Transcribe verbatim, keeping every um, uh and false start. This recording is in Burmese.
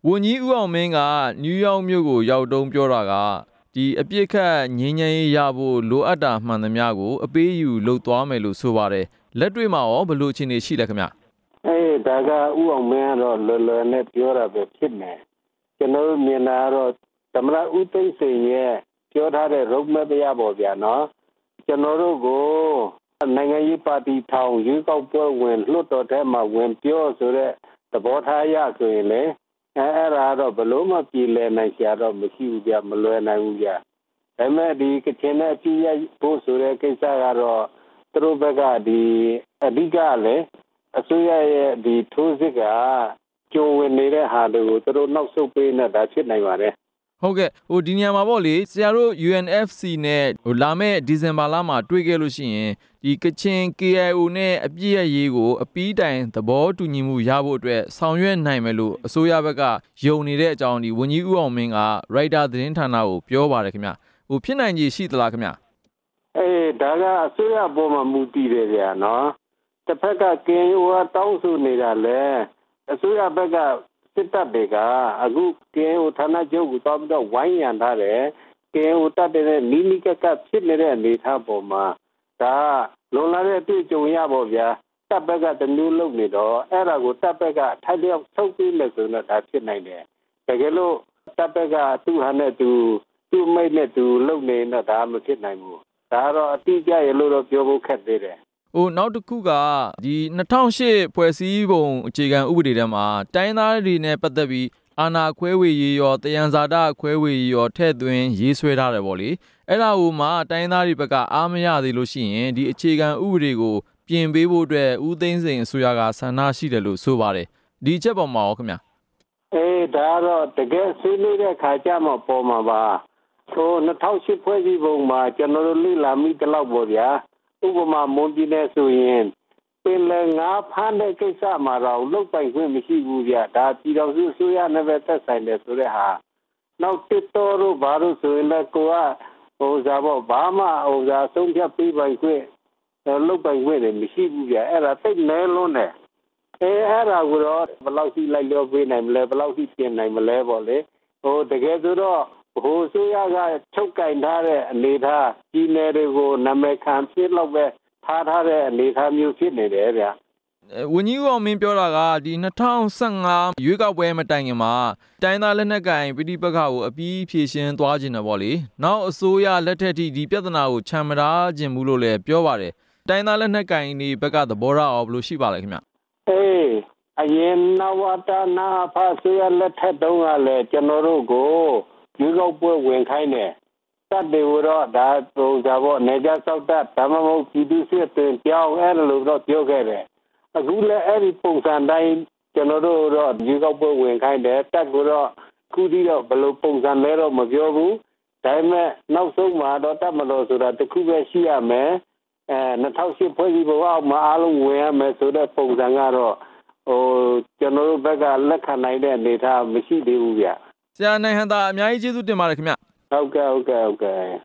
ဝန်ကြီးဦးအောင်မင်းကနယူးယောက်မြို့ကိုရောက်တုန်းပြောတာကဒီအပြစ်ခတ်ငြိမ်းချမ်းရေးရဖို့လိုအပ်တာမှန်သမျှကိုအပေးယူလုပ်သွားမယ်လို့ဆိုပါတယ်လက်တွေ့မှာရောဘယ်လိုအခြေအနေရှိလဲခင်ဗျအေးဒါကဦးအောင်မင်းကတော့လွယ်လွယ်နဲ့ပြောတာပဲဖြစ်နေကျွန်တော်မြင်တာတော့သမရဦးသိန်းစိန်ရဲ့ပြောထားတဲ့ road map ရပေါ့ဗျာနော်ကျွန်တော်တို့ကိုနိုင်ငံရေးပါတီထောင်ရွေးကောက်ပွဲဝင်လွှတ်တော်ထဲမှာဝင်ပြောဆိုတဲ့သဘောထားရဆိုရင်လေအဲအဲ့ဒါတော့ဘလို့မှပြည်လည်နိုင်ကြတော့မရှိဘူးဗျမလွယ်နိုင်ဘူးဗျဒါပေမဲ့ဒီကချင်နဲ့ပြည်ရဖို့ဆိုတဲ့ကိစ္စကတော့သူတို့ဘက်ကဒီအဓိကလည်းအစိုးရရဲ့ဒီထိုးစစ်ကကြုံဝင်နေတဲ့ဟာတွေကိုသူတို့နောက်ဆုတ်ပေးနေတာဖြစ်နိုင်ပါတယ်ဟုတ်ကဲ့ဟိုဒီနေရာမှာပေါ့လေဆရာတို့ ယူ အန် အက်ဖ် စီ နဲ့ဟိုလာမယ့်ဒီဇင်ဘာလမှာတွေ့ခဲ့လို့ရှိရင်ဒီကချင် ကေ အိုင် အို နဲ့အပြည့်အရေးကိုအပီးတိုင်သဘောတူညီမှုရဖို့အတွက်ဆောင်ရွက်နိုင်မယ်လို့အစိုးရဘက်ကယုံနေတဲ့အကြောင်းဒီဝန်ကြီးဦးအောင်မင်းက Writer သတင်းဌာနကိုပြောပါတယ်ခင်ဗျဟိုဖြစ်နိုင်ခြေရှိသလားခင်ဗျအေးဒါကအစိုးရပေါ်မှာမူတည်တယ်ဗျာနော်တစ်ဖက်က ကေ အို ကတောင်းဆိုနေတာလေအစိုးရဘက်ကစစ်တပ်တွေကအခု ကေ အို ဌာနချုပ်ကိုတောင်းပြီးတော့ဝိုင်းရံထားတယ် ကေ အို တပ်တဲ့နီးနီးကပ်ကပ်ဖြစ်နေတဲ့အနေအထားပေါ်မှာဒါလွန်လာတဲ့အတွေ့အကြုံရပါဗျာတပ်ဘက်ကတမျိုးလုပ်နေတော့အဲ့ဒါကိုတပ်ဘက်ကအထိုက်လျောက်ထုတ်ပြီးလဲဆိုတော့ဒါဖြစ်နိုင်တယ်တကယ်လို့တပ်ဘက်ကသူ့ဟာနဲ့သူသူ့မိတ်နဲ့သူလုပ်နေတော့ဒါမဖြစ်နိုင်ဘူးဒါတော့အတိအကျရလို့တော့ပြောဖို့ခက်သေးတယ်ဟိုနောက်တစ်ခုကဒီ၂၀၀၈ဖွဲ့စည်းပုံအခြေခံဥပဒေထဲမှာတိုင်းသားတွေနဲ့ပတ်သက်ပြီးအာဏာခွဲဝေရေးရောတယံဇာတခွဲဝေရေးရောထည့်သွင်းရေးဆွဲထားတယ်ပေါ့လေအဲ့ဒါကိုမှတိုင်းသားတွေဘက်ကအားမရသေးလို့ရှိရင်ဒီအခြေခံဥပဒေကိုပြင်ပေးဖို့အတွက်ဦးသိန်းစိန်အစိုးရကဆန္ဒရှိတယ်လို့ဆိုပါတယ်ဒီအချက်ပေါ်မှာရောခင်ဗျအေးဒါတော့တကယ်ဆွေးနွေးတဲ့ခါကျမှပေါ်မှာပါဟို၂၀၀၈ဖွဲ့စည်းပုံမှာကျွန်တော်တို့လေ့လာမိတလောက်ပေါ့ဗျာဥပမာမွန်ပြည်နယ်ဆိုရင်ပင်လယ်ငါးဖမ်းတဲ့ကိစ္စမှာတော့လုတ်ပိုင်ခွင့်မရှိဘူးဗျဒါပြည်တော်စုအစိုးရနဲ့ပဲသက်ဆိုင်တယ်ဆိုတဲ့ဟာနောက်တစ်တော်တို့ဘာလို့ဆိုရင်လည်းကိုကဟိုစားပေါ့ဘာမှဟိုစားဆုံးဖြတ်ပြီးပိုင်ခွင့်လုတ်ပိုင်ခွင့်လည်းမရှိဘူးဗျအဲ့ဒါသိနဲလုံးနဲ့အဲအဲ့ဒါကိုတော့ဘယ်လောက်ရှိလိုက်လျောပေးနိုင်မလဲဘယ်လောက်ရှိပြင်နိုင်မလဲပေါ့လေဟိုတကယ်ဆိုတော့ဟိုဆိုရကချုပ်ကင်ထားတဲ့အနေထားပြည်နယ်တွေကိုနာမည်ခံဖြစ်တော့ပဲထားထားတဲ့အနေထားမျိုးဖြစ်နေတယ်ဗျဝန်ကြီးဦးအောင်မင်းပြောတာကဒီ၂၀၁၅ရွေးကောက်ပွဲမတိုင်ခင်မှာတိုင်းသားလက်နက်ကိုင်ပဋိပက္ခကိုအပြီးဖြေရှင်းသွားခြင်းတယ်ပေါ့လေနောက်အစိုးရလက်ထက်ထိဒီပြဿနာကိုချန်မထားခြင်းဘူးလို့လည်းပြောပါတယ်တိုင်းသားလက်နက်ကိုင်တွေဘက်ကသဘောထားအောင်ဘယ်လိုရှိပါလဲခင်ဗျအေးအရင်နဝတနာဖာဆိုရလက်ထက်တုန်းကလည်းကျွန်တော်တို့ကိုရွေးကောက်ပွဲဝင်ခိုင်းတယ်တပ်တွေတော့ဒါပုံစံပေါ့နေကြဆောက်တပ်ဒါမှမဟုတ်ပြည်သူ့စစ်တင်ပြောင်းအဲ့လိုတော့ပြောခဲ့တယ်အခုလည်းအဲ့ဒီပုံစံတိုင်းကျွန်တော်တို့တော့ရွေးကောက်ပွဲဝင်ခိုင်းတယ်တပ်ကတော့ခုထိတော့ဘယ်လိုပုံစံလဲတော့မပြောဘူးဒါပေမဲ့နောက်ဆုံးမှာတော့တပ်မတော်ဆိုတာတခုပဲရှိရမယ်အဲ၂၀၀၈ဖွဲ့စည်းပုံအောက်မှာအားလုံးဝင်ရမယ်ဆိုတဲ့ပုံစံကတော့ဟိုကျွန်တော်တို့ဘက်ကလက်ခံနိုင်တဲ့အနေအထားမရှိသေးဘူးဗျဆရာနိုင်ဟံသာအများကြီးကျေးဇူးတင်ပါတယ်ခင်ဗျဟုတ်ကဲ့ဟုတ်ကဲ့ဟုတ်ကဲ့